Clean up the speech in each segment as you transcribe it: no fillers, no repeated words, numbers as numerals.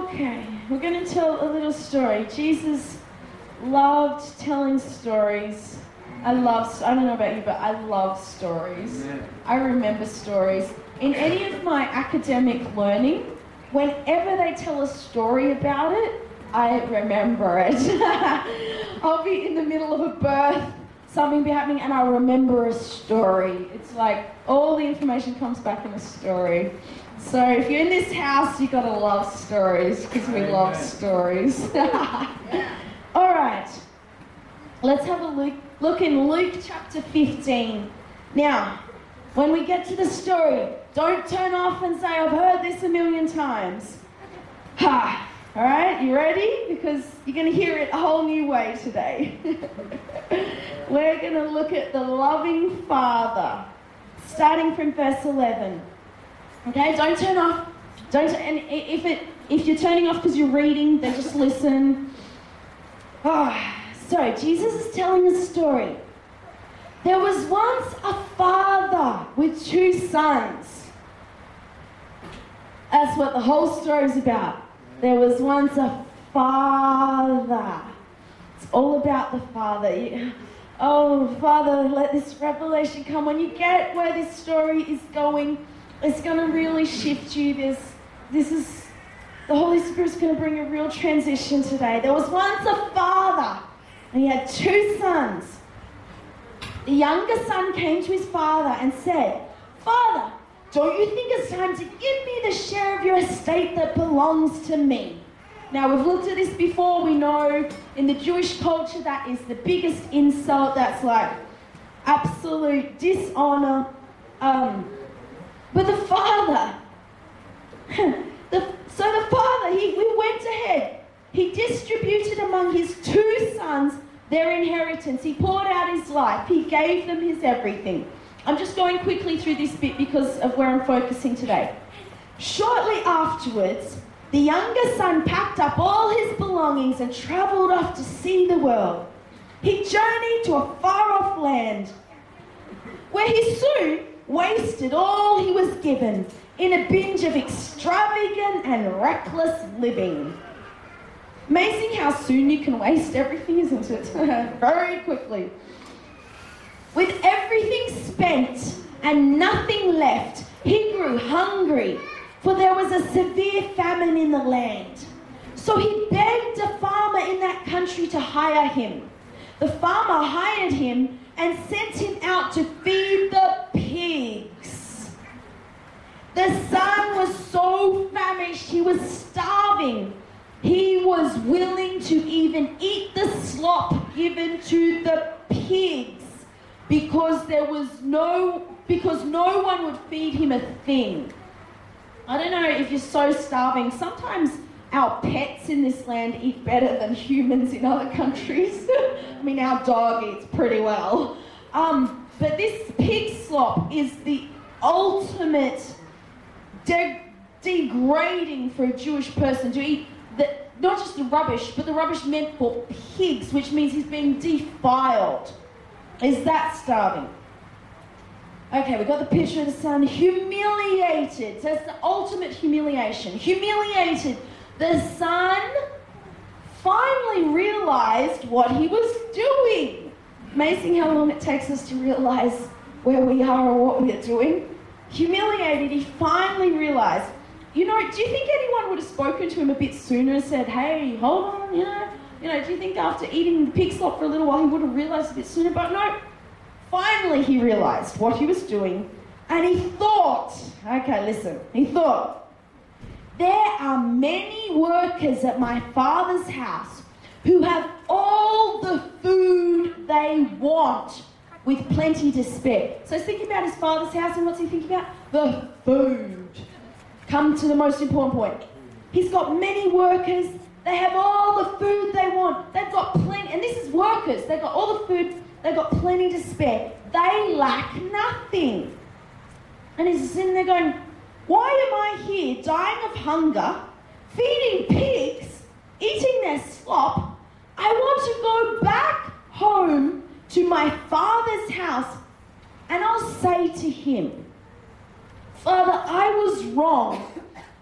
Okay, we're going to tell a little story. Jesus loved telling stories. I don't know about you, but I love stories. Amen. I remember stories. In any of my academic learning, whenever they tell a story about it, I remember it. I'll be in the middle of a birth, something be happening, and I remember a story. It's like all the information comes back in a story. So if you're in this house, you've got to love stories, because we love stories. All right, let's have a look in Luke chapter 15. Now, when we get to the story, don't turn off and say, I've heard this a million times. All right, you ready? Because you're going to hear it a whole new way today. We're going to look at the loving Father, starting from verse 11. Okay, don't turn off. And if you're turning off because you're reading, then just listen. So Jesus is telling a story. There was once a father with 2 sons. That's what the whole story is about. There was once a father. It's all about the Father. Oh, Father, let this revelation come. When you get where this story is going, it's going to really shift you. The Holy Spirit's going to bring a real transition today. There was once a father, and he had 2 sons. The younger son came to his father and said, Father, don't you think it's time to give me the share of your estate that belongs to me? Now, we've looked at this before. We know in the Jewish culture that is the biggest insult. That's like absolute dishonor. But the father, the father, he went ahead. He distributed among his 2 sons their inheritance. He poured out his life. He gave them his everything. I'm just going quickly through this bit because of where I'm focusing today. Shortly afterwards, the younger son packed up all his belongings and travelled off to see the world. He journeyed to a far-off land where he soon wasted all he was given in a binge of extravagant and reckless living. Amazing how soon you can waste everything, isn't it? Very quickly. With everything spent and nothing left, he grew hungry, for there was a severe famine in the land. So he begged a farmer in that country to hire him. The farmer hired him and sent him out to feed the pigs. The son was so famished, he was starving. He was willing to even eat the slop given to the pigs because no one would feed him a thing. I don't know if you're so starving. Sometimes our pets in this land eat better than humans in other countries. I mean, our dog eats pretty well. But this pig slop is the ultimate degrading for a Jewish person to eat. Not just the rubbish, but the rubbish meant for pigs, which means he's being defiled. Is that starving? Okay, we've got the picture of the son humiliated. So it's the ultimate humiliation. Humiliated. The son finally realized what he was doing. Amazing how long it takes us to realize where we are or what we're doing. Humiliated, he finally realized. Do you think anyone would have spoken to him a bit sooner and said, hey, hold on, do you think after eating pig slop for a little while he would have realized a bit sooner? But no, finally he realized what he was doing, and he thought, there are many workers at my father's house who have all the food they want with plenty to spare. So he's thinking about his father's house, and what's he thinking about? The food. Come to the most important point. He's got many workers. They have all the food they want. They've got plenty, and this is workers. They've got all the food. They've got plenty to spare. They lack nothing. And he's sitting there going, why am I here dying of hunger, feeding pigs, eating their slop? I want to go back home to my father's house, and I'll say to him, Father, I was wrong.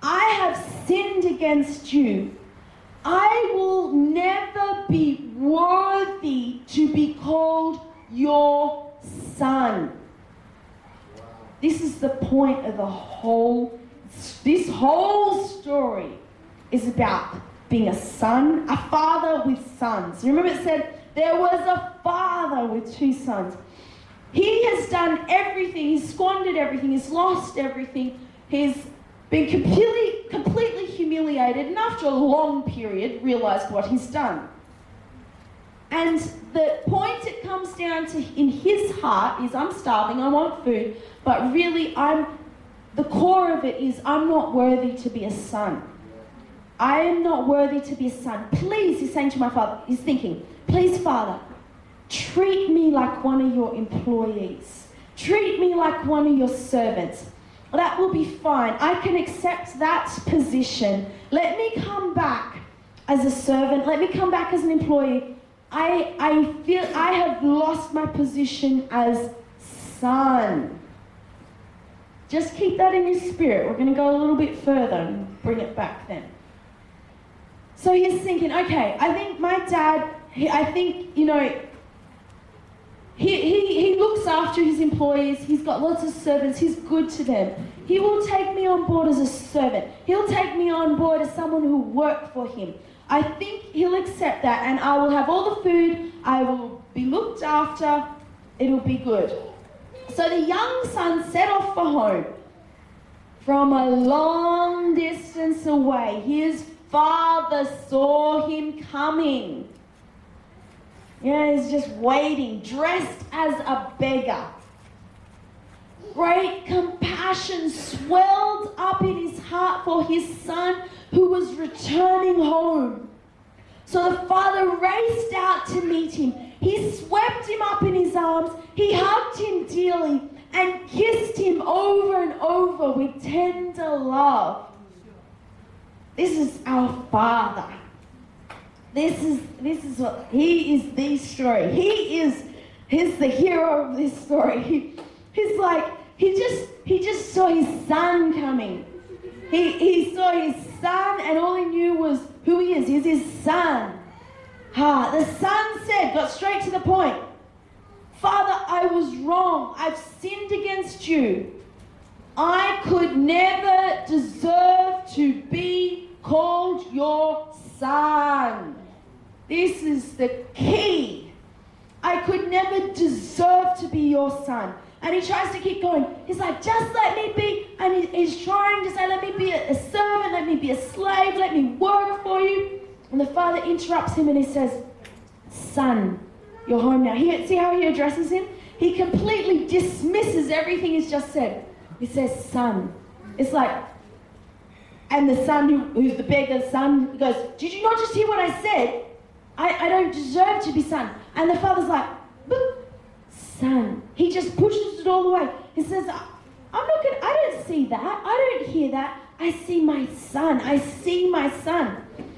I have sinned against you. I will never be worthy to be called your son. This is the point of this whole story is about being a son, a father with sons. You remember it said there was a father with 2 sons. He has done everything. He's squandered everything. He's lost everything. He's been completely humiliated, and after a long period realized what he's done. And the point it comes down to in his heart is, I'm starving, I want food, but really the core of it is, I'm not worthy to be a son. I am not worthy to be a son. Please, he's saying to my father, he's thinking, please, Father, treat me like one of your employees. Treat me like one of your servants. That will be fine. I can accept that position. Let me come back as a servant. Let me come back as an employee. I feel I have lost my position as son. Just keep that in your spirit. We're going to go a little bit further and bring it back then. So he's thinking, okay, I think my dad, he looks after his employees. He's got lots of servants. He's good to them. He will take me on board as a servant. He'll take me on board as someone who worked for him. I think he'll accept that, and I will have all the food. I will be looked after. It'll be good. So the young son set off for home. From a long distance away, his father saw him coming. He's just waiting, dressed as a beggar. Great compassion swelled up in his heart for his son who was returning home. So the father raced out to meet him. He swept him up in his arms. He hugged him dearly and kissed him over and over with tender love. This is our Father. This is what he is. The story. He's the hero of this story. He's like he just saw his son coming. He saw his son, and all he knew was who he is. He's his son. The son got straight to the point. Father, I was wrong. I've sinned against you. I could never deserve to be called your son. This is the key. I could never deserve to be your son. And he tries to keep going. He's like, just let me be. And he's trying to say, let me be a servant, let me be a slave, let me work for you. And the father interrupts him and he says, son, you're home now. See how he addresses him? He completely dismisses everything he's just said. He says, son. It's like, and the son who's the beggar's son goes, did you not just hear what I said? I don't deserve to be son. And the father's like, but son. He just pushes it all the way. He says, I don't see that. I don't hear that. I see my son. I see my son.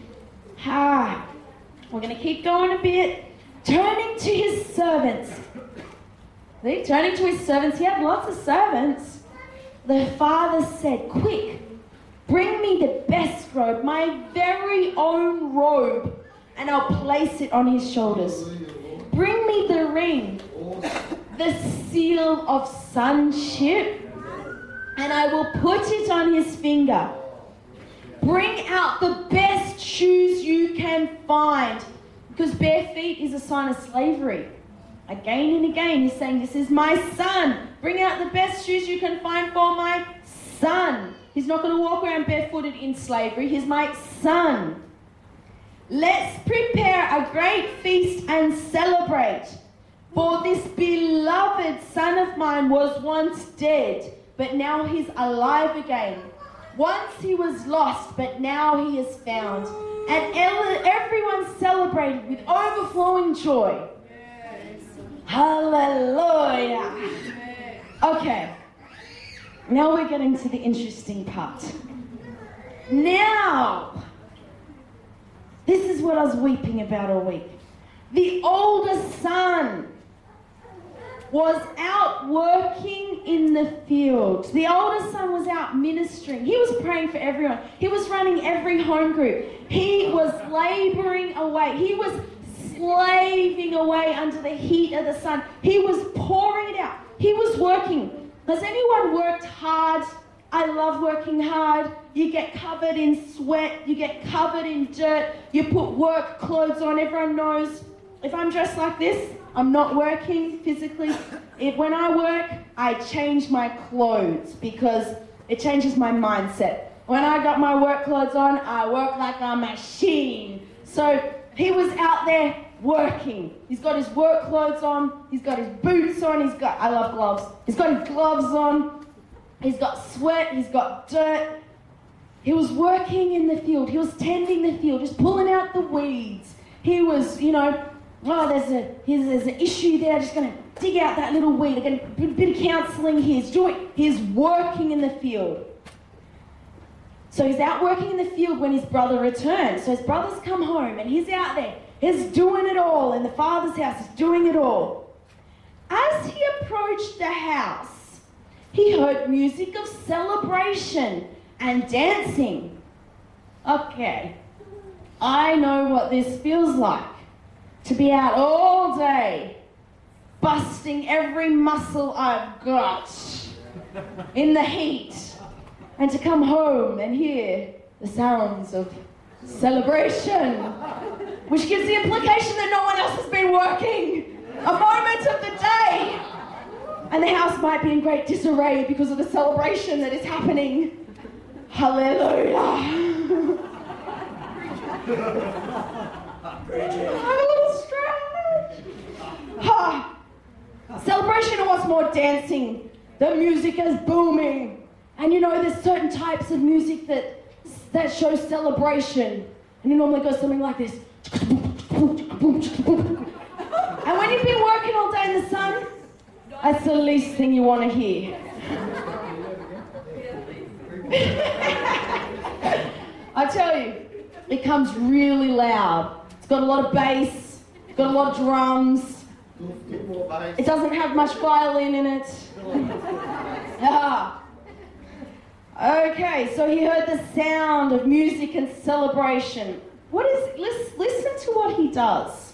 We're going to keep going a bit. Turning to his servants. See, turning to his servants. He had lots of servants. The father said, quick, bring me the best robe, my very own robe, and I'll place it on his shoulders. Bring me the ring, the seal of sonship, and I will put it on his finger. Bring out the best shoes you can find, because bare feet is a sign of slavery. Again and again, he's saying, this is my son. Bring out the best shoes you can find for my son. He's not going to walk around barefooted in slavery. He's my son. Let's prepare a great feast and celebrate. For this beloved son of mine was once dead, but now he's alive again. Once he was lost, but now he is found. And everyone celebrated with overflowing joy. Hallelujah. Okay. Now we're getting to the interesting part. Now, this is what I was weeping about all week. The older son was out working in the field. The older son was out ministering. He was praying for everyone. He was running every home group. He was laboring away. He was slaving away under the heat of the sun. He was pouring it out. He was working. Has anyone worked hard? I love working hard. You get covered in sweat. You get covered in dirt. You put work clothes on. Everyone knows if I'm dressed like this, I'm not working physically. When I work, I change my clothes because it changes my mindset. When I got my work clothes on, I work like a machine. So he was out there working. He's got his work clothes on. He's got his boots on. I love gloves. He's got his gloves on. He's got sweat. He's got dirt. He was working in the field. He was tending the field, just pulling out the weeds. He was, there's an issue there. Just going to dig out that little weed. Again, a bit of counselling here. He's working in the field. So he's out working in the field when his brother returns. So his brother's come home and he's out there. He's doing it all in the father's house. He's doing it all. As he approached the house, he heard music of celebration and dancing. Okay, I know what this feels like. To be out all day, busting every muscle I've got in the heat, and to come home and hear the sounds of celebration, which gives the implication that no one else has been working. A moment of the day, and the house might be in great disarray because of the celebration that is happening. Hallelujah. I'm a little strange. Celebration and what's more, dancing. The music is booming. And there's certain types of music that shows celebration. And it normally goes something like this. And when you've been working all day in the sun, that's the least thing you want to hear. I tell you, it comes really loud. It's got a lot of bass, it's got a lot of drums. It doesn't have much violin in it. Okay, so he heard the sound of music and celebration. Listen to what he does.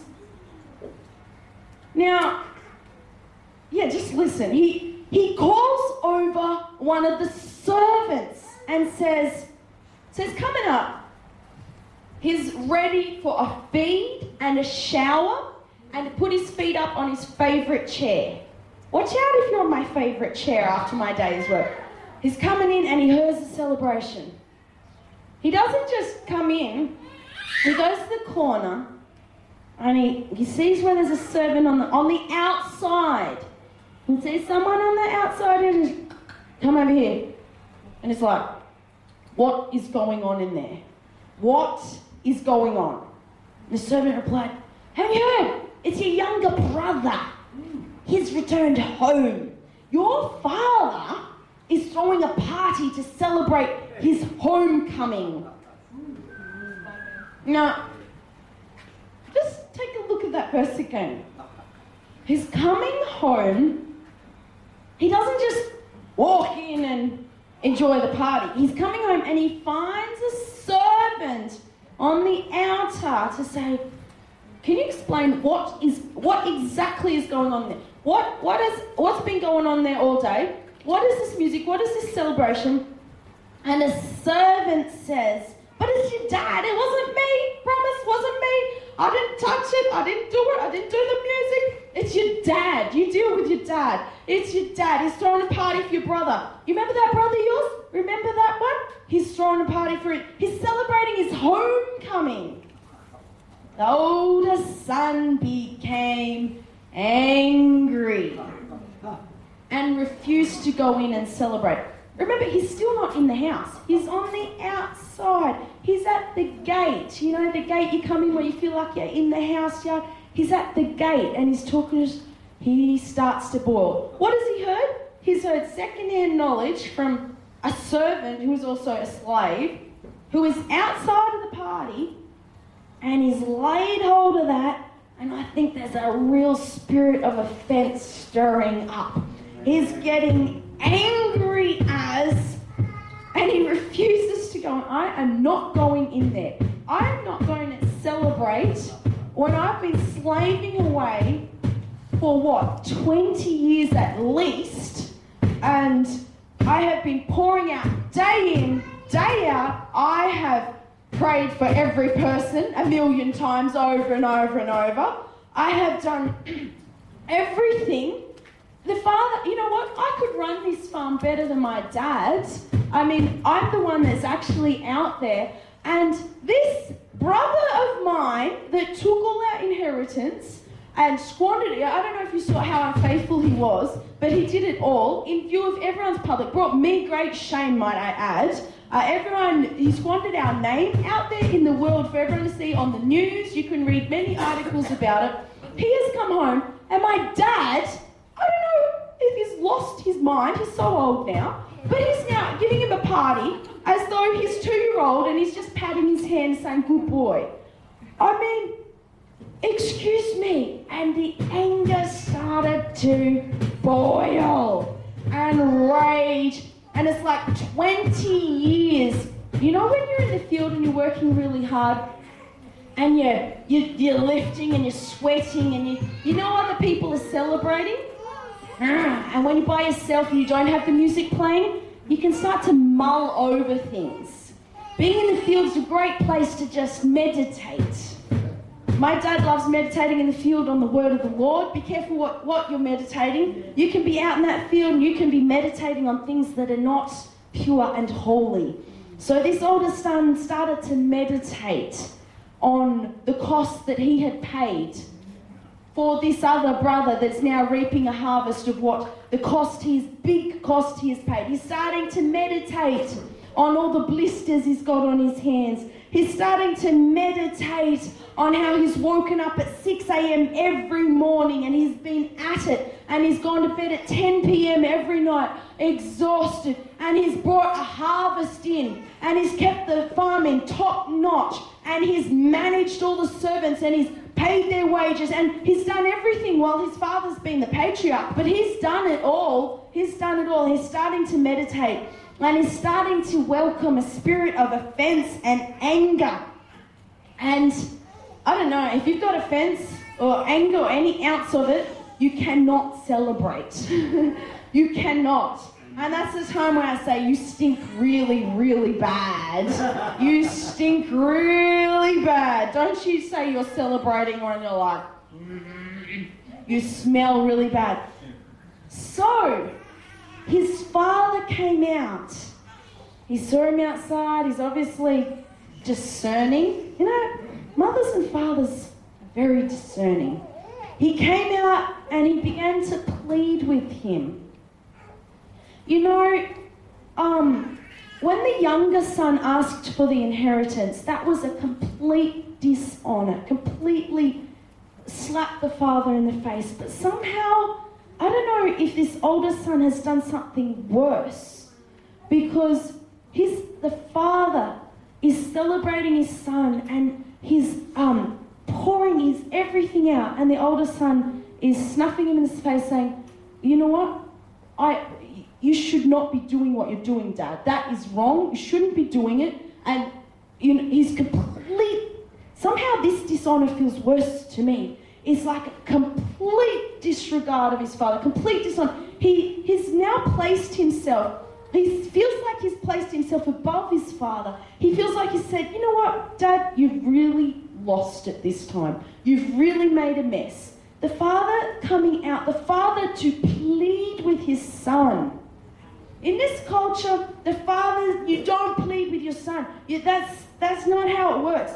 Now, just listen. He calls over one of the servants and says, coming up, he's ready for a feed and a shower and to put his feet up on his favourite chair. Watch out if you're on my favourite chair after my day's work. He's coming in and he hears the celebration. He doesn't just come in. He goes to the corner and he sees where there's a servant on the outside. He sees someone on the outside and he's, come over here. And it's like, what is going on in there? What is going on? And the servant replied, have you heard? It's your younger brother. He's returned home. Your father is throwing a party to celebrate his homecoming. Now, just take a look at that verse again. He's coming home. He doesn't just walk in and enjoy the party. He's coming home and he finds a servant on the outer to say, can you explain what exactly is going on there? What's been going on there all day? What is this music? What is this celebration? And a servant says, but it's your dad. It wasn't me. Promise, wasn't me. I didn't touch it. I didn't do it. I didn't do the music. It's your dad. You deal with your dad. It's your dad. He's throwing a party for your brother. You remember that brother of yours? Remember that one? He's throwing a party for it. He's celebrating his homecoming. The older son became angry and refused to go in and celebrate. Remember, he's still not in the house. He's on the outside. He's at the gate. You know, the gate you come in where you feel like you're in the house yard. He's at the gate and he's talking to, he starts to boil. What has he heard? He's heard second-hand knowledge from a servant who is also a slave, who is outside of the party, and he's laid hold of that And I think there's a real spirit of offense stirring up. He's getting angry and he refuses to go. I am not going in there. I am not going to celebrate when I've been slaving away for 20 years at least, and I have been pouring out day in, day out. I have prayed for every person 1,000,000 times over and over and over. I have done everything. The father, you know what? I could run this farm better than my dad. I mean, I'm the one that's actually out there. And this brother of mine that took all our inheritance and squandered it, I don't know if you saw how unfaithful he was, but he did it all in view of everyone's public. Brought me great shame, might I add. He squandered our name out there in the world for everyone to see on the news. You can read many articles about it. He has come home, and my dad, I don't know if he's lost his mind, he's so old now, but he's now giving him a party as though he's 2-year-old and he's just patting his hand saying, good boy. I mean, excuse me. And the anger started to boil and rage. And it's like 20 years. You know when you're in the field and you're working really hard and you're lifting and you're sweating and you know other people are celebrating? And when you're by yourself and you don't have the music playing, you can start to mull over things. Being in the field is a great place to just meditate. My dad loves meditating in the field on the word of the Lord. Be careful what you're meditating. You can be out in that field and you can be meditating on things that are not pure and holy. So this older son started to meditate on the cost that he had paid for this other brother that's now reaping a harvest of what the big cost he has paid. He's starting to meditate on all the blisters he's got on his hands. He's starting to meditate on how he's woken up at 6 a.m. every morning and he's been at it, and he's gone to bed at 10 p.m. every night, exhausted, and he's brought a harvest in, and he's kept the farm in top notch, and he's managed all the servants, and he's paid their wages, and he's done everything while his father's been the patriarch, but he's done it all. He's starting to meditate, and he's starting to welcome a spirit of offense and anger. And I don't know, if you've got offense or anger or any ounce of it, you cannot celebrate. You cannot. And that's the time when I say you stink really, really bad. You stink really bad. Don't you say you're celebrating or you're like, you smell really bad. So, his father came out. He saw him outside. He's obviously discerning. You know, mothers and fathers are very discerning. He came out and he began to plead with him. You know, when the younger son asked for the inheritance, that was a complete dishonour, completely slapped the father in the face. But somehow, I don't know if this older son has done something worse, because the father is celebrating his son and he's pouring his everything out, and the older son is snuffing him in his face saying, you know what, you should not be doing what you're doing, Dad. That is wrong. You shouldn't be doing it. And you know, he's somehow this dishonour feels worse to me. It's like a complete disregard of his father, complete dishonour. He's now placed himself, he feels like he's placed himself above his father. He feels like he said, you know what, Dad, you've really lost it this time. You've really made a mess. The father coming out, the father to plead with his son. In this culture, the father, you don't plead with your son. That's not how it works.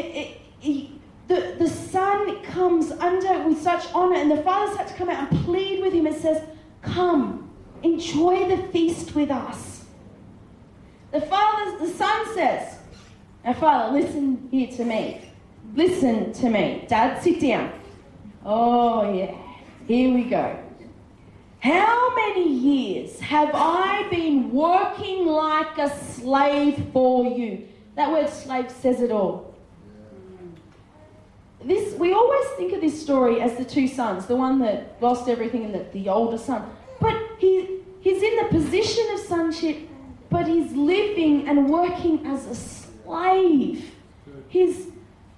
The son comes under with such honour, and the father's had to come out and plead with him and says, come, enjoy the feast with us. The son says, now father, listen here to me. Listen to me. Dad, sit down. Oh yeah, here we go. How many years have I been working like a slave for you? That word slave says it all. we always think of this story as the two sons, the one that lost everything and the older son. But he's in the position of sonship, but he's living and working as a slave. He's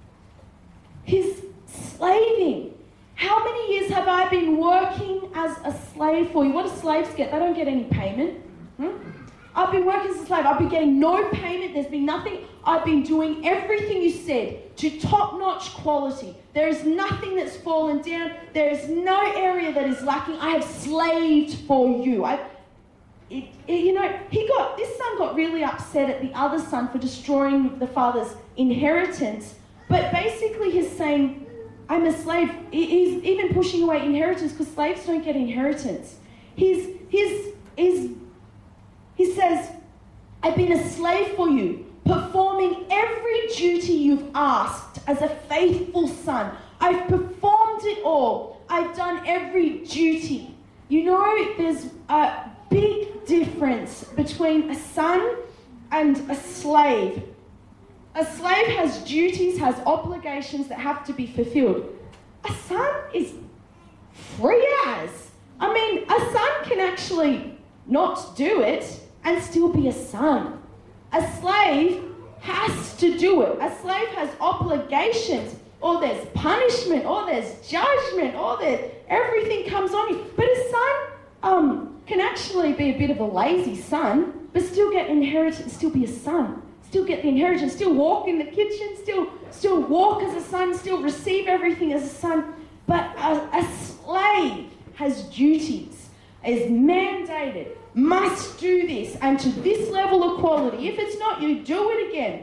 slaving. How many years have I been working as a slave for you? What do slaves get? They don't get any payment. I've been working as a slave. I've been getting no payment. There's been nothing. I've been doing everything you said to top-notch quality. There is nothing that's fallen down. There is no area that is lacking. I have slaved for you. This son got really upset at the other son for destroying the father's inheritance. But basically he's saying, I'm a slave. He's even pushing away inheritance because slaves don't get inheritance. He says, I've been a slave for you, performing every duty you've asked as a faithful son. I've performed it all. I've done every duty. You know, there's a big difference between a son and a slave. A slave has duties, has obligations that have to be fulfilled. A son is free as. I mean, a son can actually not do it and still be a son. A slave has to do it. A slave has obligations, or there's punishment, or there's judgment, or everything comes on you. But a son can actually be a bit of a lazy son, but still get inheritance, still be a son. Still get the inheritance, still walk in the kitchen, still walk as a son, still receive everything as a son. But a slave has duties, is mandated, must do this, and to this level of quality. If it's not, you do it again.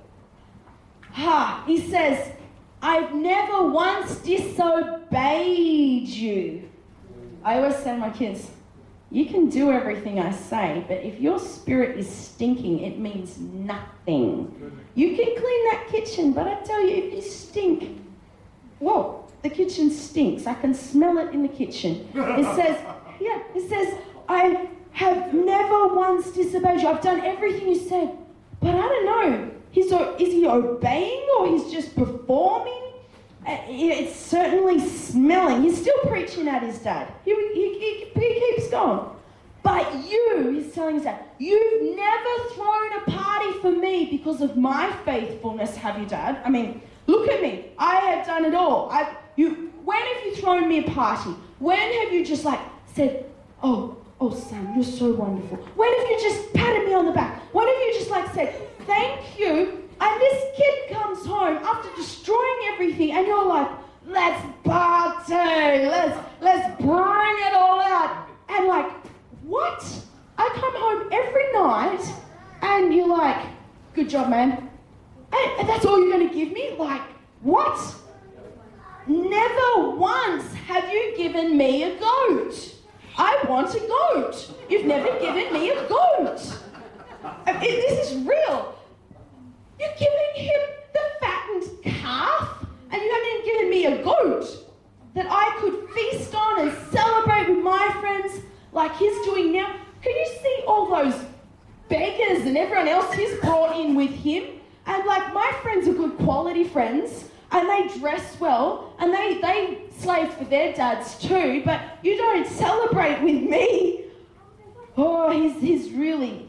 He says, I've never once disobeyed you. I always say to my kids, you can do everything I say, but if your spirit is stinking, it means nothing. You can clean that kitchen, but I tell you, if you stink, whoa, the kitchen stinks. I can smell it in the kitchen. It says, I have never once disobeyed you. I've done everything you said, but I don't know. Is he obeying or he's just performing? It's certainly smelling. He's still preaching at his dad. He keeps going. But he's telling his dad, you've never thrown a party for me because of my faithfulness, have you, Dad? I mean, look at me. I have done it all. When have you thrown me a party? When have you just said, oh, son, you're so wonderful? When have you just patted me on the back? When have you just said, thank you? And this kid comes home after destroying everything, and you're like, let's party, let's bring it all out. And what? I come home every night, and you're like, good job, man. And that's all you're going to give me? What? Never once have you given me a goat. I want a goat. You've never given me a goat. This is real. You're giving him the fattened calf, and you haven't even given me a goat that I could feast on and celebrate with my friends like he's doing now. Can you see all those beggars and everyone else he's brought in with him? And my friends are good quality friends, and they dress well, and they slave for their dads too, but you don't celebrate with me. Oh, he's really...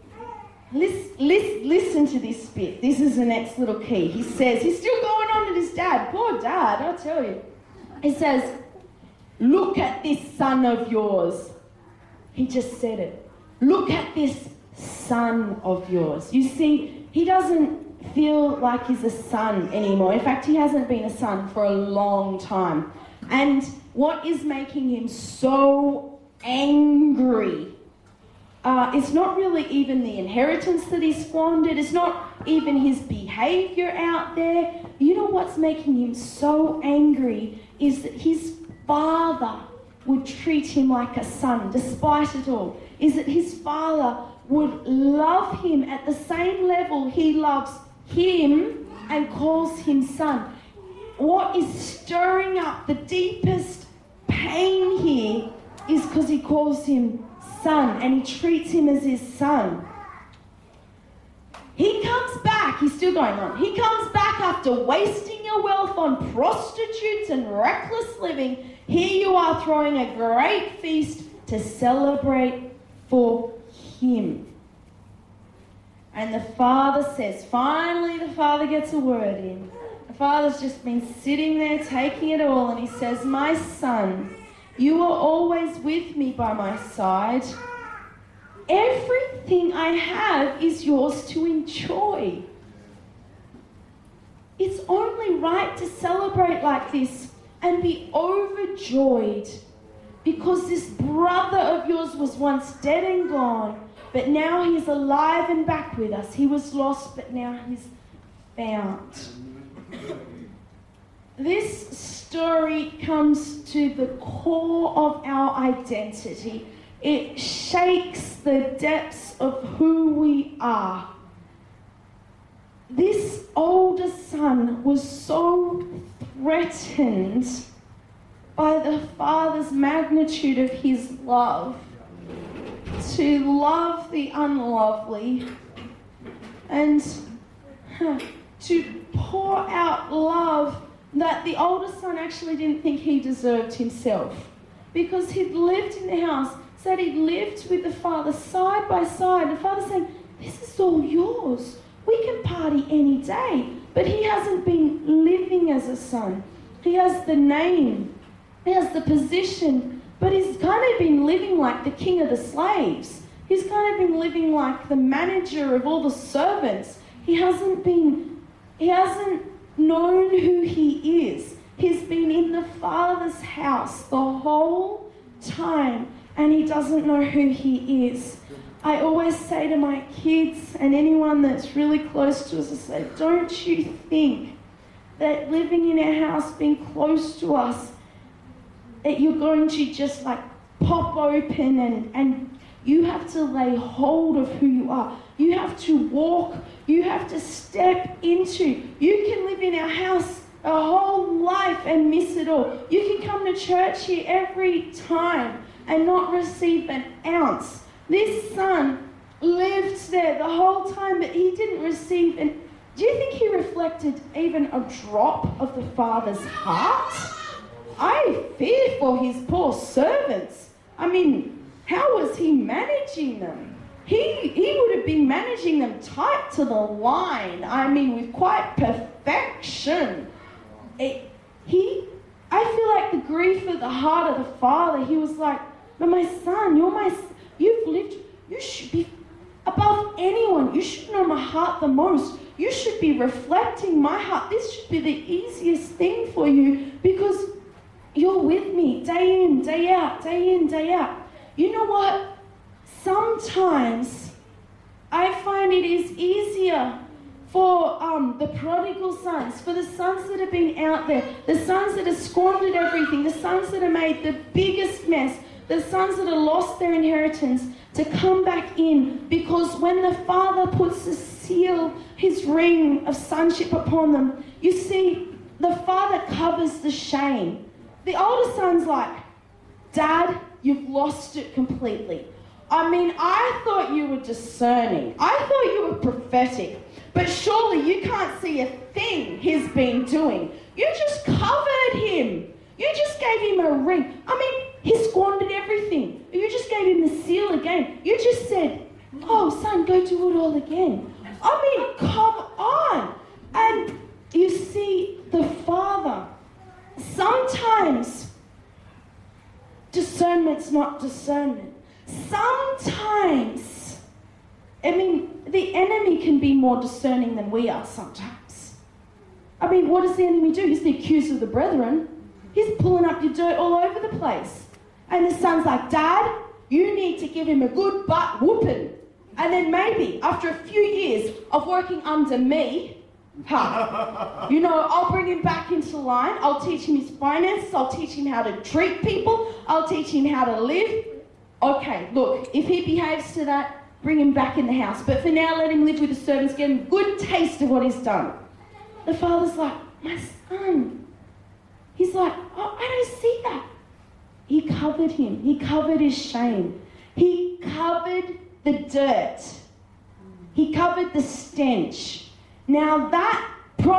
Listen to this bit. This is the next little key. He says, he's still going on to his dad. Poor dad, I'll tell you. He says, look at this son of yours. He just said it. Look at this son of yours. You see, he doesn't feel like he's a son anymore. In fact, he hasn't been a son for a long time. And what is making him so angry? It's not really even the inheritance that he's squandered. It's not even his behaviour out there. You know what's making him so angry is that his father would treat him like a son, despite it all. Is that his father would love him at the same level he loves him and calls him son. What is stirring up the deepest pain here is because he calls him son, and he treats him as his son. He comes back, he's still going on. He comes back after wasting your wealth on prostitutes and reckless living, here you are throwing a great feast to celebrate for him. And the father says, finally the father gets a word in. The father's just been sitting there taking it all, and he says, my son, you are always with me by my side. Everything I have is yours to enjoy. It's only right to celebrate like this and be overjoyed because this brother of yours was once dead and gone, but now he's alive and back with us. He was lost, but now he's found. This story comes to the core of our identity. It shakes the depths of who we are. This older son was so threatened by the father's magnitude of his love to love the unlovely and to pour out love that the older son actually didn't think he deserved himself, because he'd lived in the house, said he'd lived with the father side by side. The father saying, this is all yours. We can party any day. But he hasn't been living as a son. He has the name. He has the position. But he's kind of been living like the king of the slaves. He's kind of been living like the manager of all the servants. He hasn't known who he is. He's been in the Father's house the whole time, and he doesn't know who he is. I always say to my kids and anyone that's really close to us, I say, don't you think that living in our house, being close to us, that you're going to just like pop open and you have to lay hold of who you are. You have to walk, you have to step into. You can live in our house a whole life and miss it all. You can come to church here every time and not receive an ounce. This son lived there the whole time, but he didn't receive an... Do you think he reflected even a drop of the Father's heart? I fear for his poor servants. I mean, how was he managing them? He would have been managing them tight to the line. I mean, with quite perfection. I feel like the grief of the heart of the father, he was like, but my son, you've lived, you should be above anyone. You should know my heart the most. You should be reflecting my heart. This should be the easiest thing for you because you're with me day in, day out, day in, day out. You know what? Sometimes I find it is easier for the prodigal sons, for the sons that have been out there, the sons that have squandered everything, the sons that have made the biggest mess, the sons that have lost their inheritance, to come back in, because when the father puts the seal, his ring of sonship upon them, you see, the father covers the shame. The older son's like, Dad, you've lost it completely. I mean, I thought you were discerning. I thought you were prophetic. But surely you can't see a thing he's been doing. You just covered him. You just gave him a ring. I mean, he squandered everything. You just gave him the seal again. You just said, oh, son, go do it all again. I mean, come on. And you see, the father, sometimes discernment's not discernment. Sometimes, I mean, the enemy can be more discerning than we are sometimes. I mean, what does the enemy do? He's the accuser of the brethren. He's pulling up your dirt all over the place. And the son's like, Dad, you need to give him a good butt whooping. And then maybe, after a few years of working under me, I'll bring him back into line. I'll teach him his finances. I'll teach him how to treat people. I'll teach him how to live. Okay, look, if he behaves to that, bring him back in the house. But for now, let him live with the servants, get him a good taste of what he's done. The father's like, my son. He's like, oh, I don't see that. He covered him. He covered his shame. He covered the dirt. He covered the stench. Now that prodigal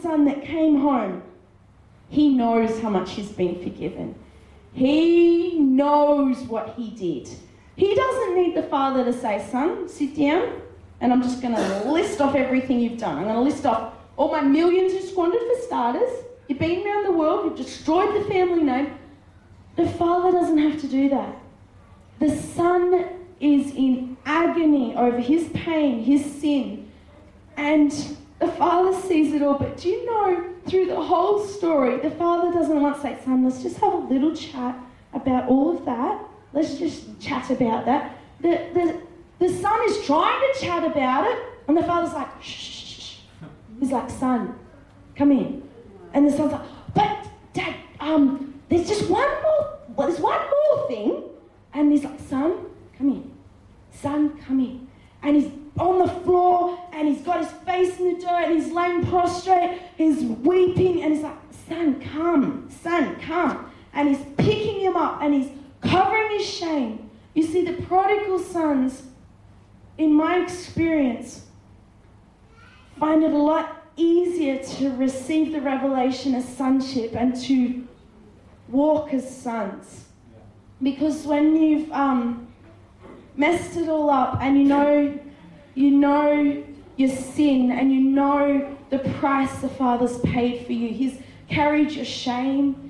son that came home, he knows how much he's been forgiven. He knows what he did. He doesn't need the father to say, son, sit down, and I'm just going to list off everything you've done. I'm going to list off all my millions you squandered for starters. You've been around the world, you've destroyed the family name. The father doesn't have to do that. The son is in agony over his pain, his sin, and the father sees it all. But do you know, through the whole story, the father doesn't once say, son, let's just have a little chat about all of that. Let's just chat about that. The son is trying to chat about it, and the father's like, shh, shh, shh. He's like, son, come in. And the son's like, but Dad, there's just there's one more thing. And he's like, son, come in. Son, come in. And he's on the floor, and he's got his face in the dirt, and he's laying prostrate, he's weeping, and he's like, son, come. And he's picking him up, and he's covering his shame. You see, the prodigal sons, in my experience, find it a lot easier to receive the revelation of sonship and to walk as sons. Because when you've messed it all up, and you know your sin, and you know the price the Father's paid for you. He's carried your shame.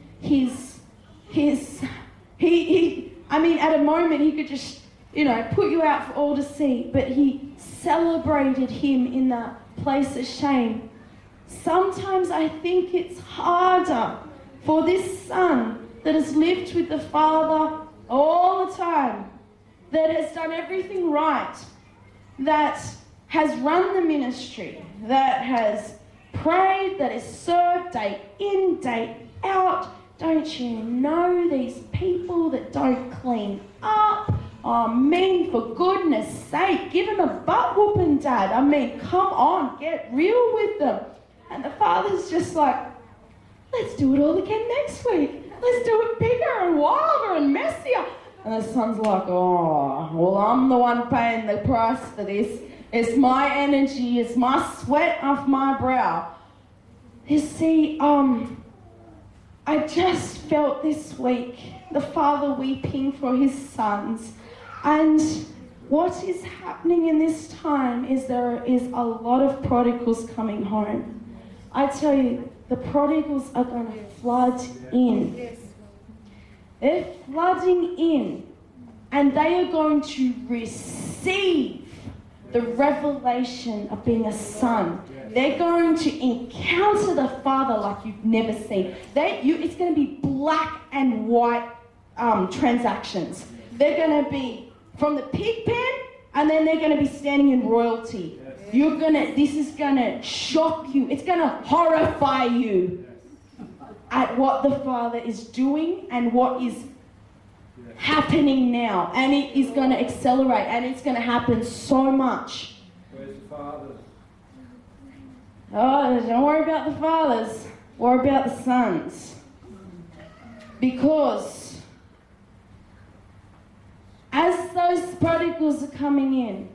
At a moment he could just, put you out for all to see, but he celebrated him in that place of shame. Sometimes I think it's harder for this son that has lived with the Father all the time, that has done everything right, that has run the ministry, that has prayed, that has served day in, day out. Don't you know these people that don't clean up? For goodness sake, give them a butt whooping, Dad. Come on, get real with them. And the father's just like, let's do it all again next week. Let's do it bigger and wilder and messier. And the son's like, oh, well, I'm the one paying the price for this. It's my energy, it's my sweat off my brow. You see, I just felt this week the father weeping for his sons. And what is happening in this time is there is a lot of prodigals coming home. I tell you, the prodigals are going to flood in. They're flooding in, and they are going to receive the revelation of being a son. They're going to encounter the Father like you've never seen. It's going to be black and white transactions. They're going to be from the pig pen, and then they're going to be standing in royalty. This is going to shock you. It's going to horrify you at what the Father is doing and what is happening now. And it is going to accelerate, and it's going to happen so much. Where's the Father? Oh, don't worry about the fathers. Worry about the sons. Because as those prodigals are coming in,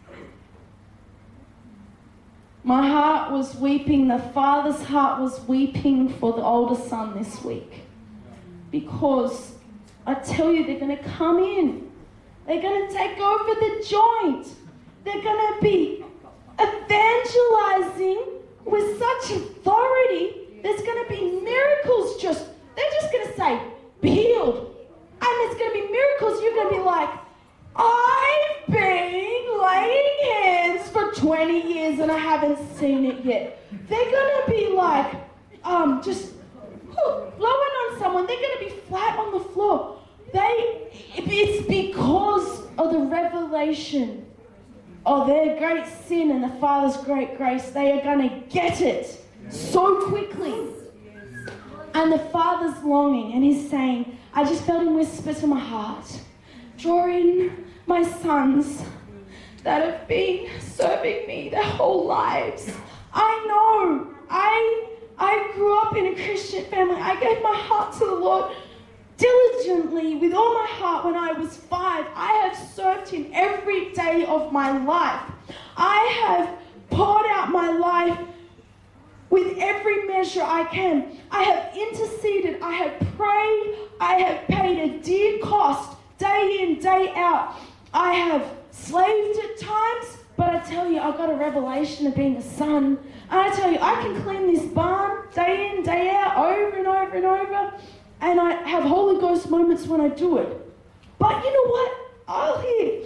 my heart was weeping. The father's heart was weeping for the older son this week. Because I tell you, they're going to come in. They're going to take over the joint. They're going to be evangelizing with such authority. There's going to be miracles they're just going to say, be healed. And there's going to be miracles. You're going to be like, I've been laying hands for 20 years and I haven't seen it yet. They're going to be like, just blowing on someone. They're going to be flat on the floor. It's because of the revelation of their great sin and the Father's great grace. They are going to get it so quickly. And the Father's longing, and he's saying, I just felt him whisper to my heart, draw in my sons that have been serving me their whole lives. I know. I grew up in a Christian family. I gave my heart to the Lord diligently with all my heart when I was 5. I have served him every day of my life. I have poured out my life with every measure I can. I have interceded, I have prayed, I have paid a dear cost, day in, day out. I have slaved at times, but I tell you, I got a revelation of being a son. And I tell you, I can clean this barn day in, day out, over and over and over, and I have Holy Ghost moments when I do it. But you know what? I'll hear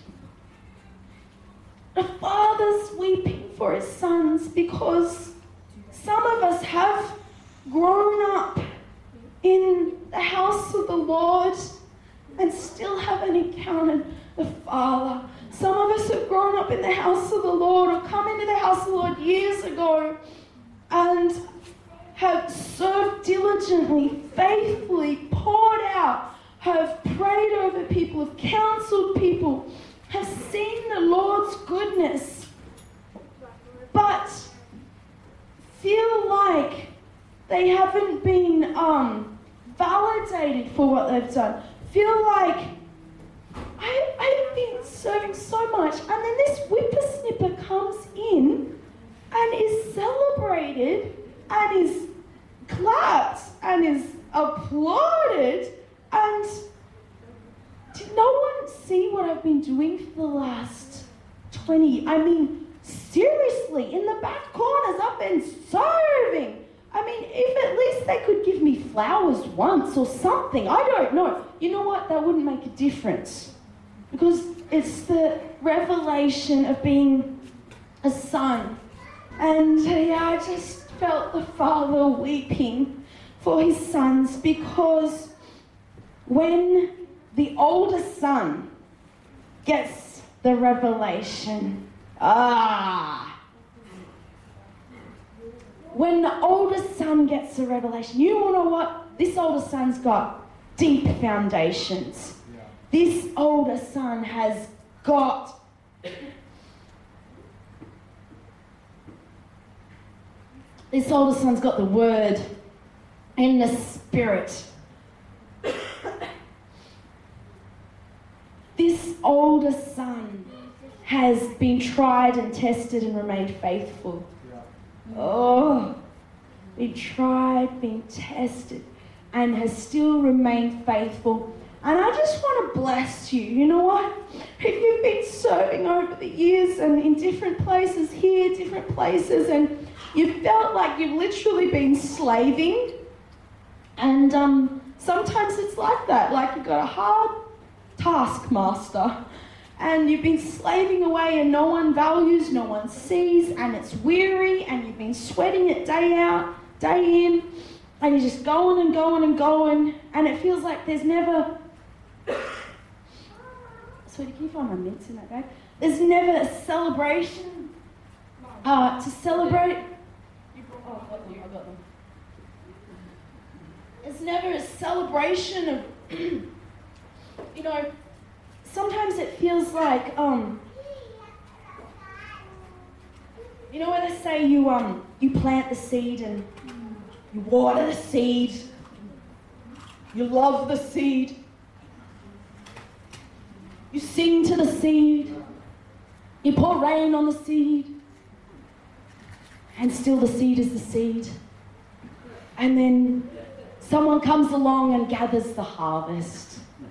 the father's weeping for his sons, because some of us have grown up in the house of the Lord and still haven't encountered the Father. Some of us have grown up in the house of the Lord or come into the house of the Lord years ago and have served diligently, faithfully, poured out, have prayed over people, have counseled people, have seen the Lord's goodness, but feel like they haven't been validated for what they've done. Feel like, I've been serving so much, and then this whippersnipper comes in and is celebrated and is clapped and is applauded, and did no one see what I've been doing for the last 20? I mean, seriously, in the back corners, I've been serving. I mean, if at least they could give me flowers once or something, I don't know. You know what? That wouldn't make a difference. Because it's the revelation of being a son. And I just felt the Father weeping for his sons, because when the older son gets the revelation, when the older son gets the revelation, you all know what? This older son's got deep foundations. Yeah. This older son has got the word and the spirit. This older son has been tried and tested and remained faithful. Been tried, been tested, and has still remained faithful. And I just want to bless you. You know what? If you've been serving over the years and in different places here, different places, and you felt like you've literally been slaving, and sometimes it's like that, like you've got a hard taskmaster, and you've been slaving away and no one values, no one sees, and it's weary, and you've been sweating it day out, day in, and you're just going and going and going, and it feels like there's never... Sweetie, can you find my mints in that bag? There's never a celebration to celebrate. Oh, I got them. There's never a celebration of... You know, sometimes it feels like, you know where they say you plant the seed and you water the seed, you love the seed, you sing to the seed, you pour rain on the seed, and still the seed is the seed. And then someone comes along and gathers the harvest.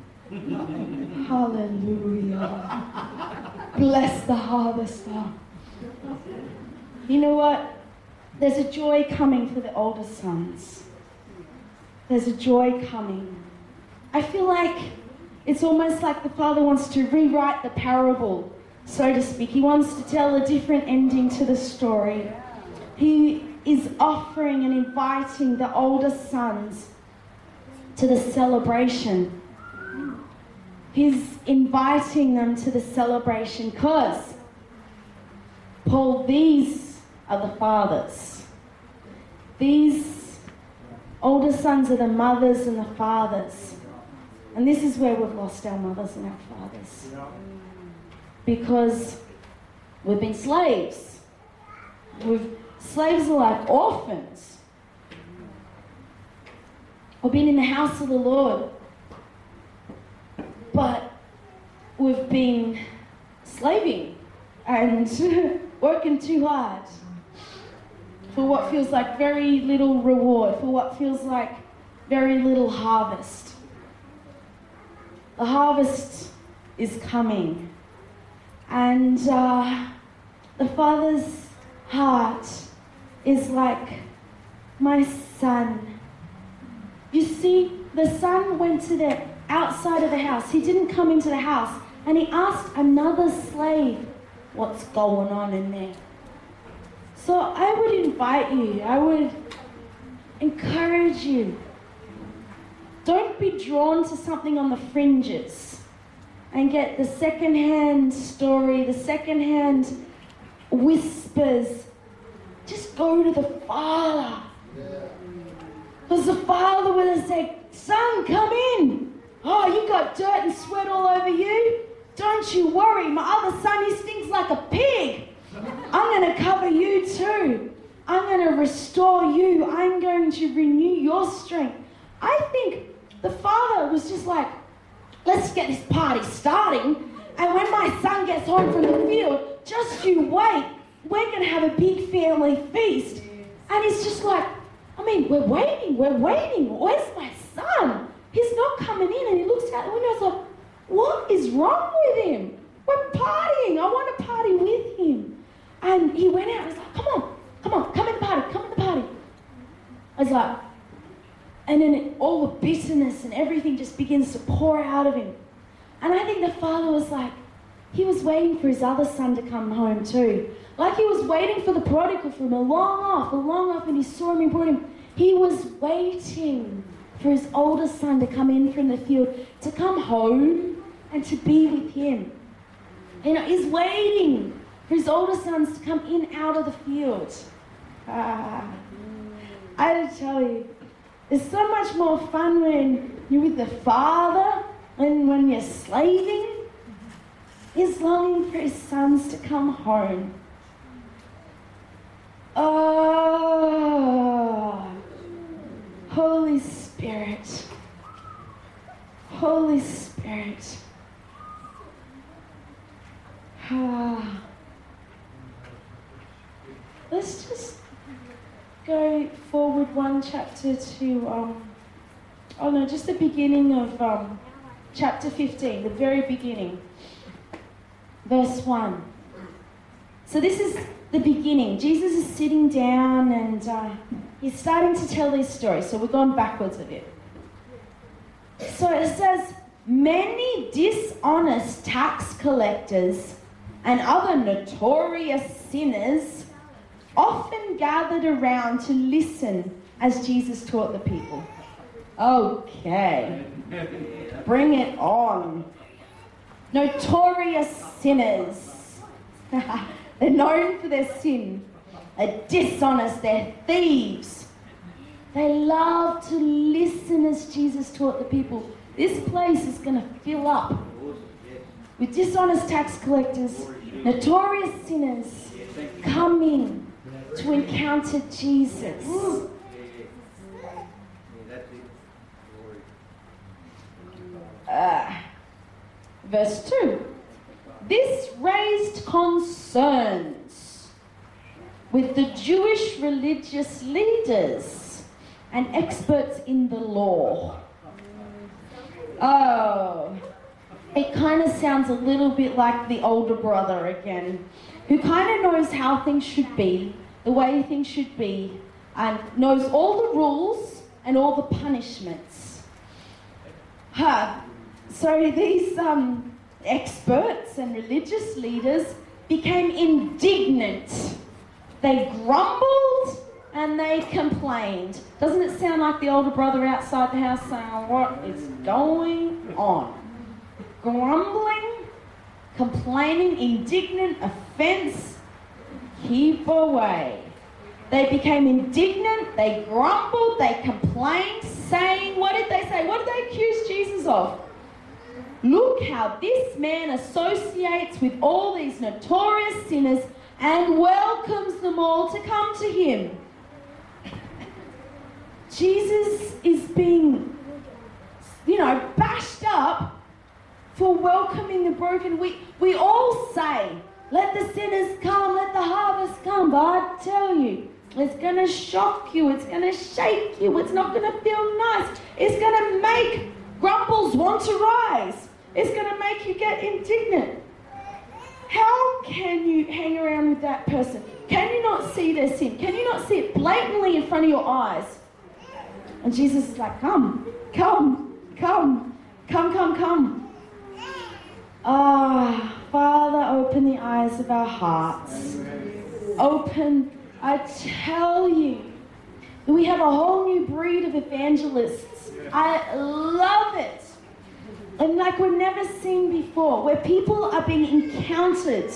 Hallelujah. Bless the harvester. You know what? There's a joy coming for the older sons. There's a joy coming. I feel like it's almost like the Father wants to rewrite the parable, so to speak. He wants to tell a different ending to the story. He is offering and inviting the older sons to the celebration. He's inviting them to the celebration because, Paul, these are the fathers. These older sons are the mothers and the fathers. And this is where we've lost our mothers and our fathers. Because we've been slaves. Slaves are like orphans. We've been in the house of the Lord. But we've been slaving and working too hard for what feels like very little reward, for what feels like very little harvest. The harvest is coming. And the Father's heart is like, my son. You see, the son went to the outside of the house. He didn't come into the house. And he asked another slave, what's going on in there? So I would invite you, I would encourage you. Don't be drawn to something on the fringes and get the second-hand story, the second-hand whispers. Just go to the Father. Because the Father will say, son, come in. Oh, you got dirt and sweat all over you? Don't you worry. My other son, he stinks like a pig. I'm going to cover you too. I'm going to restore you. I'm going to renew your strength. I think the Father was just like, let's get this party starting. And when my son gets home from the field, just you wait. We're going to have a big family feast. And he's just like, we're waiting. Where's my son? He's not coming in. And he looks out the window and is like, what is wrong with him? We're partying. I want to party with him. And he went out and was like, come on, come in the party. I was like, and then all the bitterness and everything just begins to pour out of him. And I think the Father was like, he was waiting for his other son to come home too. Like he was waiting for the prodigal from a long off, and he saw him and brought him. He was waiting for his older son to come in from the field, to come home and to be with him. He's waiting for his older sons to come in out of the field. I tell you, it's so much more fun when you're with the Father and when you're slaving. He's longing for his sons to come home. Oh, Holy Spirit. Holy Spirit. Let's just go forward one chapter to, just the beginning of chapter 15, the very beginning. Verse 1. So this is the beginning. Jesus is sitting down and he's starting to tell these stories. So we're going backwards a bit. So it says, many dishonest tax collectors and other notorious sinners often gathered around to listen as Jesus taught the people. Okay. Bring it on. Notorious sinners. They're known for their sin. They're dishonest. They're thieves. They love to listen as Jesus taught the people. This place is going to fill up with dishonest tax collectors, notorious sinners coming to encounter Jesus. Verse 2. This raised concerns with the Jewish religious leaders and experts in the law. Oh, it kind of sounds a little bit like the older brother again, who kind of knows how things should be, the way things should be, and knows all the rules and all the punishments. So these experts and religious leaders became indignant. They grumbled and they complained. Doesn't it sound like the older brother outside the house saying, what is going on? Grumbling, complaining, indignant, offense, keep away. They became indignant, they grumbled, they complained, saying, what did they say? What did they accuse Jesus of? Look how this man associates with all these notorious sinners and welcomes them all to come to him. Jesus is being, bashed up for welcoming the broken. We all say, let the sinners come, let the harvest come. But I tell you, It's going to shock you. It's going to shake you. It's not going to feel nice. It's going to make grumples want to rise. It's going to make you get indignant. How can you hang around with that person? Can you not see their sin? Can you not see it blatantly in front of your eyes? And Jesus is like, come. Ah, Father, open the eyes of our hearts. Open, I tell you, we have a whole new breed of evangelists. I love it. And like we've never seen before, where people are being encountered.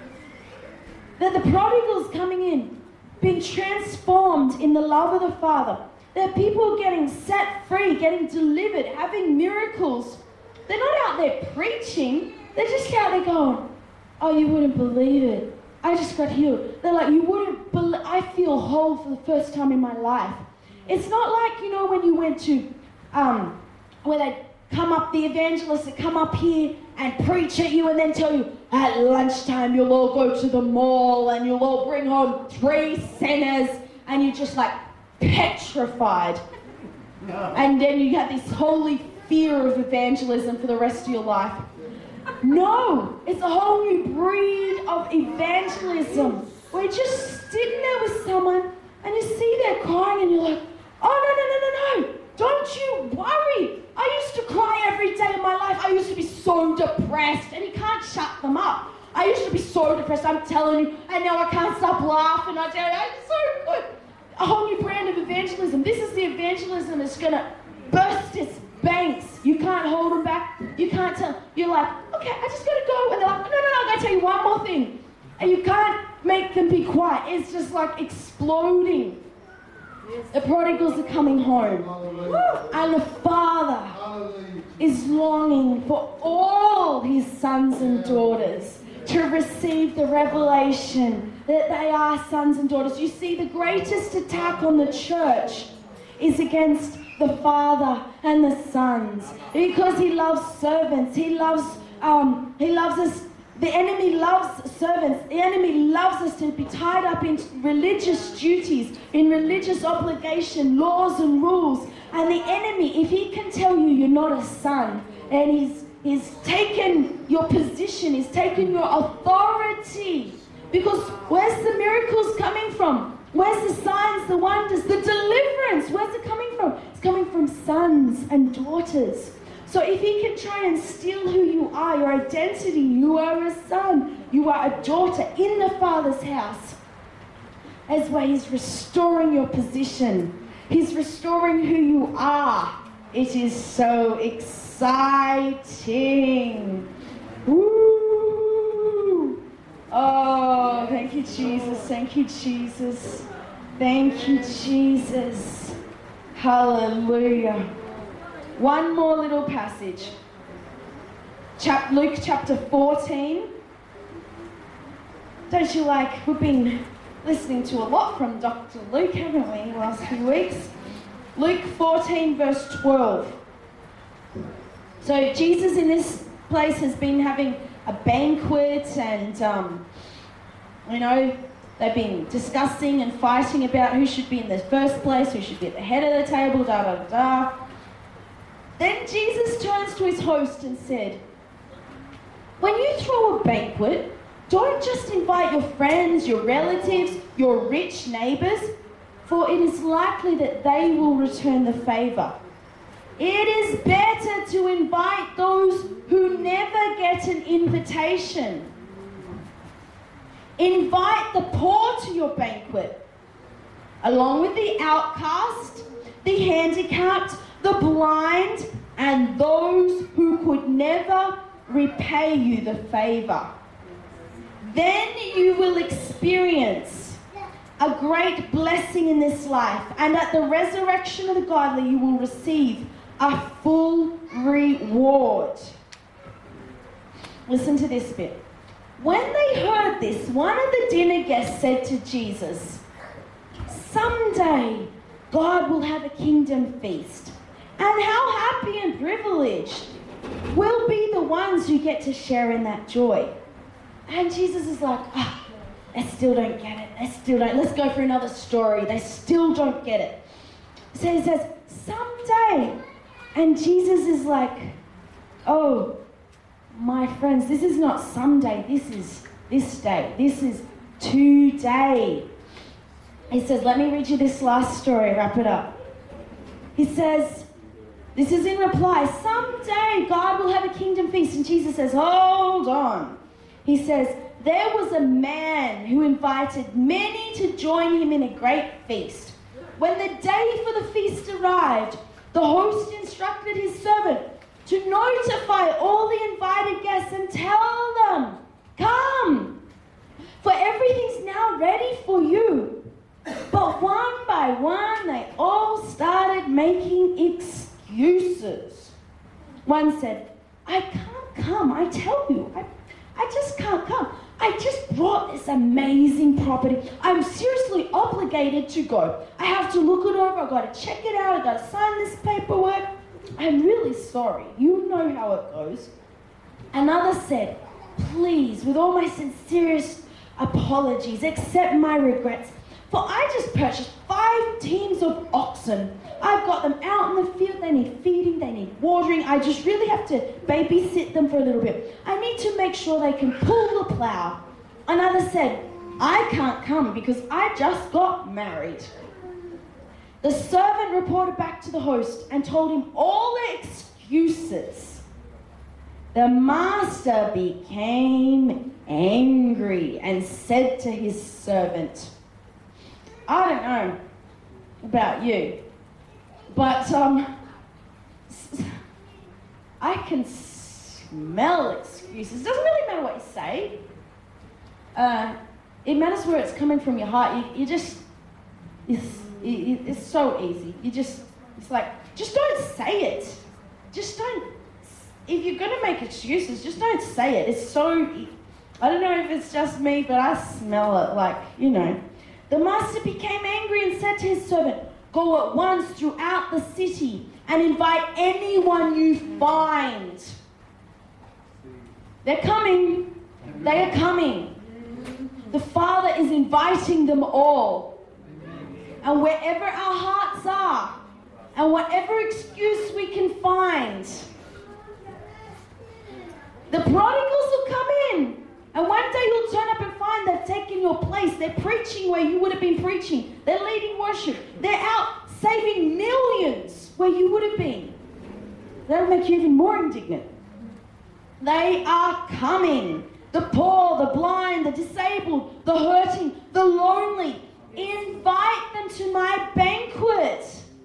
That the prodigal's coming in, being transformed in the love of the Father. That people are getting set free, getting delivered, having miracles. They're not out there preaching. They're just out there going, oh, you wouldn't believe it. I just got healed. They're like, you wouldn't believe, I feel whole for the first time in my life. It's not like, you know, when you went to, where they come up, the evangelists that come up here and preach at you and then tell you, at lunchtime you'll all go to the mall and you'll all bring home 3 centers, and you're just like petrified. And then you have this holy fear of evangelism for the rest of your life. No, it's a whole new breed of evangelism where you're just sitting there with someone and you see they're crying and you're like, oh, no, don't you worry. I used to cry every day of my life. I used to be so depressed, and you can't shut them up. I used to be so depressed, I'm telling you, and now I can't stop laughing. I tell you, it's so good. A whole new brand of evangelism. This is the evangelism that's going to burst its banks. You can't hold them back. You can't tell. You're like, okay, I just got to go. And they're like, no, I got to tell you one more thing. And you can't make them be quiet. It's just like exploding. The prodigals are coming home. And the Father is longing for all his sons and daughters to receive the revelation that they are sons and daughters. You see, the greatest attack on the church is against the Father and the sons, because he loves servants. He loves us. The enemy loves servants. The enemy loves us to be tied up in religious duties, in religious obligation, laws and rules. And the enemy, if he can tell you you're not a son, and he's taken your position, he's taken your authority. Because where's the miracles coming from? Where's the signs, the wonders, the deliverance? Where's it coming from? It's coming from sons and daughters. So if he can try and steal who you are, your identity, you are a son, you are a daughter in the Father's house. That's why he's restoring your position. He's restoring who you are. It is so exciting. Woo! Oh, thank you, Jesus. Thank you, Jesus. Thank you, Jesus. Hallelujah. One more little passage. Luke chapter 14. Don't you like, we've been listening to a lot from Dr. Luke, haven't we, the last few weeks? Luke 14 verse 12. So Jesus in this place has been having a banquet, and, they've been discussing and fighting about who should be in the first place, who should be at the head of the table, da. Then Jesus turns to his host and said, when you throw a banquet, don't just invite your friends, your relatives, your rich neighbors, for it is likely that they will return the favor. It is better to invite those who never get an invitation. Invite the poor to your banquet, along with the outcast, the handicapped, the blind, and those who could never repay you the favor. Then you will experience a great blessing in this life, and at the resurrection of the godly you will receive a full reward. Listen to this bit. When they heard this, one of the dinner guests said to Jesus, someday God will have a kingdom feast, and how happy and privileged we'll be the ones who get to share in that joy. And Jesus is like, They still don't get it. They still don't. Let's go for another story. They still don't get it. So he says, someday. And Jesus is like, oh, my friends, this is not someday. This is this day. This is today. He says, let me read you this last story, wrap it up. He says, this is in reply, someday God will have a kingdom feast. And Jesus says, hold on. He says, there was a man who invited many to join him in a great feast. When the day for the feast arrived, the host instructed his servant to notify all the invited guests and tell them, come, for everything's now ready for you. But one by one, they all started making excuses. One said, I can't come, I tell you, I just can't come. I just brought this amazing property. I'm seriously obligated to go. I have to look it over. I've got to check it out. I've got to sign this paperwork. I'm really sorry. You know how it goes. Another said, please, with all my sincerest apologies, accept my regrets. For I just purchased 5 teams of oxen. I've got them out in the field. They need feeding. They need watering. I just really have to babysit them for a little bit. I need to make sure they can pull the plow. Another said, I can't come because I just got married. The servant reported back to the host and told him all the excuses. The master became angry and said to his servant, I don't know about you, but I can smell excuses. It doesn't really matter what you say. It matters where it's coming from your heart. It's so easy. It's like, just don't say it. Just don't, if you're going to make excuses, just don't say it. It's so, I don't know if it's just me, but I smell it like, you know. The master became angry and said to his servant, go at once throughout the city and invite anyone you find. They're coming. They are coming. The Father is inviting them all. And wherever our hearts are, and whatever excuse we can find, the prodigals will come in. And one day you'll turn up and find they've taken your place. They're preaching where you would have been preaching. They're leading worship. They're out saving millions where you would have been. That'll make you even more indignant. They are coming. The poor, the blind, the disabled, the hurting, the lonely. Invite them to my banquet.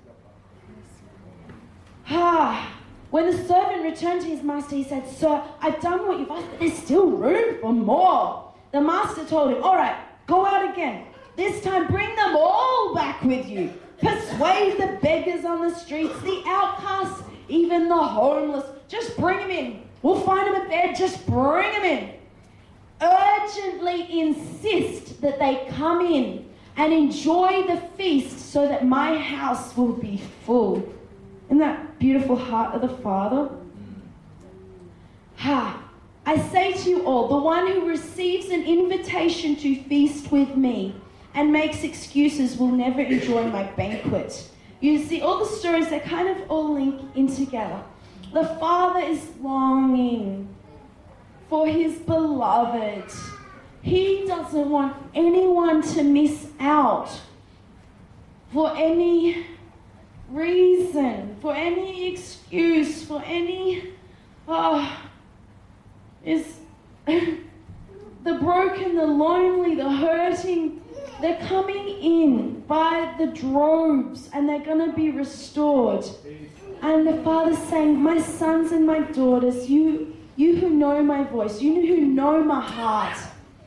When the servant returned to his master, he said, Sir, I've done what you've asked, but there's still room for more. The master told him, all right, go out again. This time bring them all back with you. Persuade the beggars on the streets, the outcasts, even the homeless. Just bring them in. We'll find them a bed. Just bring them in. Urgently insist that they come in and enjoy the feast so that my house will be full. Isn't that beautiful heart of the Father? I say to you all, the one who receives an invitation to feast with me and makes excuses will never enjoy my banquet. You see, all the stories, they kind of all link in together. The Father is longing for his beloved. He doesn't want anyone to miss out for any reason, for any excuse, for any, is the broken, the lonely, the hurting, they're coming in by the droves and they're going to be restored. And the Father's saying, my sons and my daughters, you who know my voice, you who know my heart,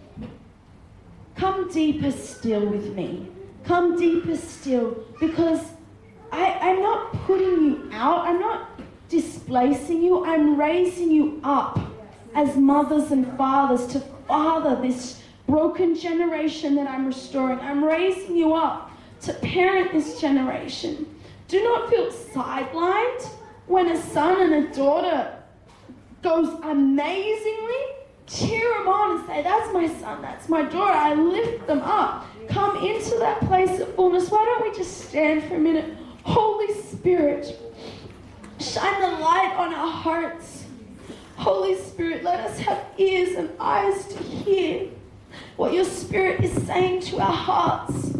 come deeper still with me. Come deeper still, because I'm not putting you out. I'm not displacing you. I'm raising you up as mothers and fathers to father this broken generation that I'm restoring. I'm raising you up to parent this generation. Do not feel sidelined when a son and a daughter goes amazingly. cheer them on and say, that's my son, that's my daughter. I lift them up. Come into that place of fullness. Why don't we just stand for a minute? Holy Spirit, shine the light on our hearts. Holy Spirit, let us have ears and eyes to hear what your Spirit is saying to our hearts.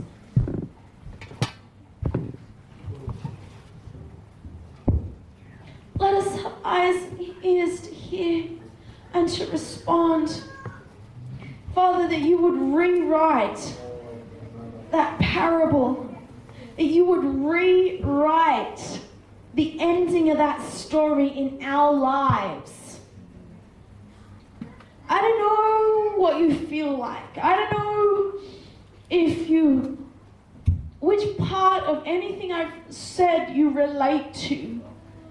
Let us have eyes and ears to hear and to respond. Father, that you would rewrite that parable, that you would rewrite the ending of that story in our lives. I don't know what you feel like. I don't know which part of anything I've said you relate to.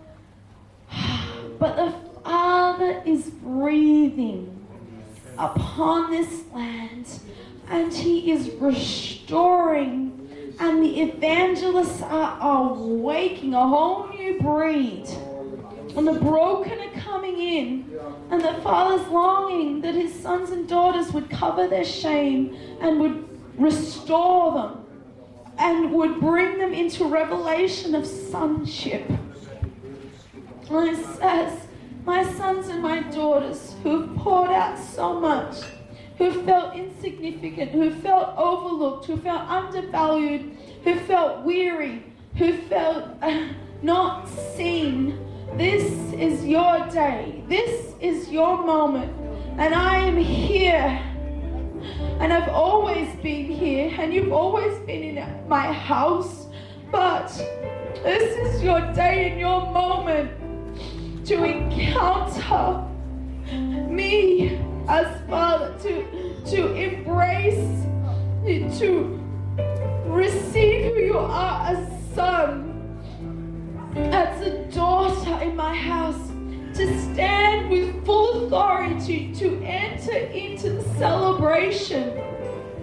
But the Father is breathing upon this land, and he is restoring, and the evangelists are waking a whole new breed, and the broken are coming in, and the Father's longing that his sons and daughters would cover their shame and would restore them and would bring them into revelation of sonship. And it says, my sons and my daughters who have poured out so much, who felt insignificant, who felt overlooked, who felt undervalued, who felt weary, who felt not seen. This is your day. This is your moment. And I am here. And I've always been here. And you've always been in my house. But this is your day and your moment to encounter me as Father, to embrace, to receive who you are as son, as a daughter in my house, to stand with full authority, to enter into the celebration